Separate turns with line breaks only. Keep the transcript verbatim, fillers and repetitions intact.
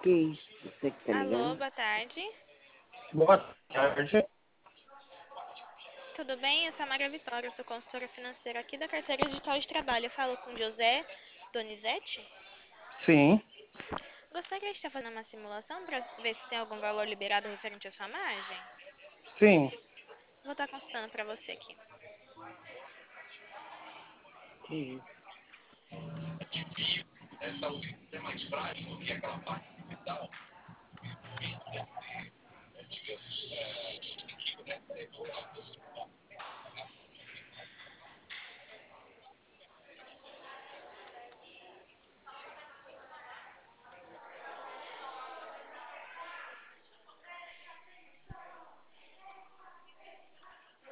Que isso? Você que tá
Alô,
ligando?
boa tarde.
Boa tarde.
Tudo bem? Eu sou a Maria Vitória, eu sou consultora financeira aqui da carteira digital de trabalho. Eu falo com José Donizete.
Sim,
Gostaria de estar fazendo uma simulação para ver se tem algum valor liberado referente à sua margem?
sim.
Vou estar consultando para você aqui.
Que isso?